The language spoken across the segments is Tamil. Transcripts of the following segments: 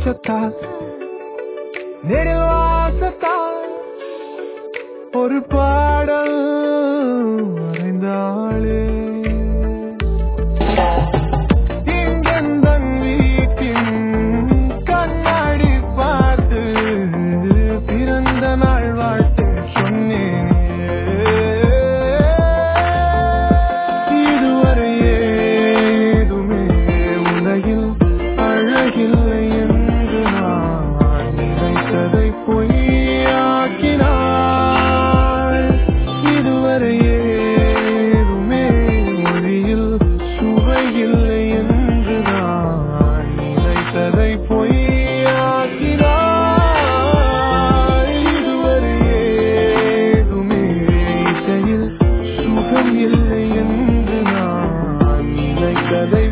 வெளிச்சத்தால் நெடில் வாசத்தால் ஒரு பாடல் வரைந்தாளே இங்கெந்தன் வீட்டின் கண்ணாடி பார்த்து பிறந்த நாள் வாழ்த்து சொன்னேன் இதுவரை ஏதுமே உலகில் அழகில்லை என்று நான் நினைத்ததை பொய்யாக்கினாள் இதுவரை ஏதுமே மொழியில் சுவையில்லை என்று நான் நினைத்ததை பொய்யாக்கினாள் இதுவரை ஏதுமே இசையில் சுகம் இல்லை என்று நான் நினைத்ததை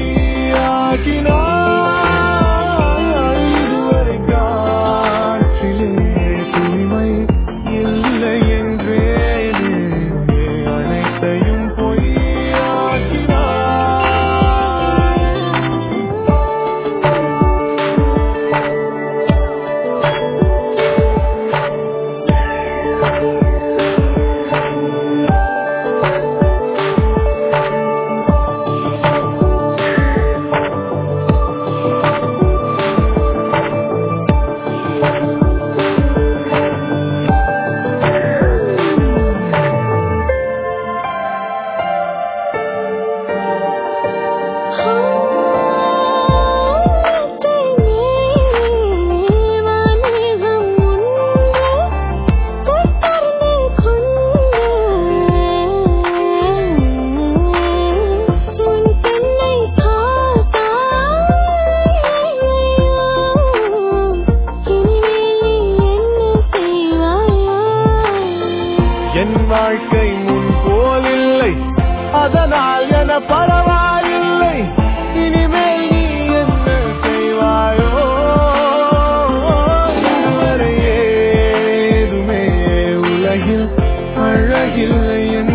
பொய்யாக்கினாள் இதுவரை காற்றிலே தூய்மை இல்லை என்றே அனைத்தையும் பொய்யாக்கினாள் என் வாழ்க்கை முன் போலில்லை அதனால் என பரவாயில்லை இனிமேல் நீ என்ன செய்வாயோ இதுவரை ஏதுமே உலகில் அழகில்லை